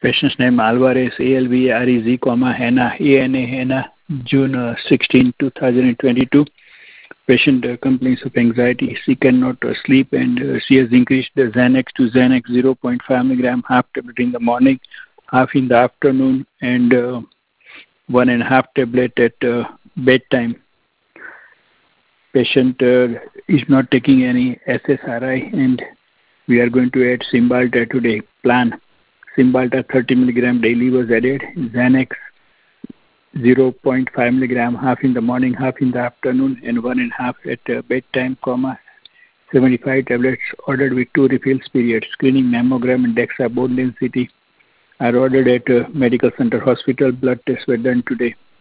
Patient's name Alvarez, ALVAREZ, Hannah, ANA, Hannah, June 16, 2022. Patient complains of anxiety. She cannot sleep and she has increased the Xanax to Xanax 0.5 milligram, half tablet in the morning, half in the afternoon, and 1.5 tablet at bedtime. Patient is not taking any SSRI, and we are going to add Cymbalta today. Plan. Cymbalta 30 milligram daily was added. Xanax 0.5 milligram, half in the morning, half in the afternoon, and 1.5 at bedtime, 75 tablets ordered with 2 refills period. Screening mammogram and DEXA bone density are ordered at Medical Center Hospital. Blood tests were done today.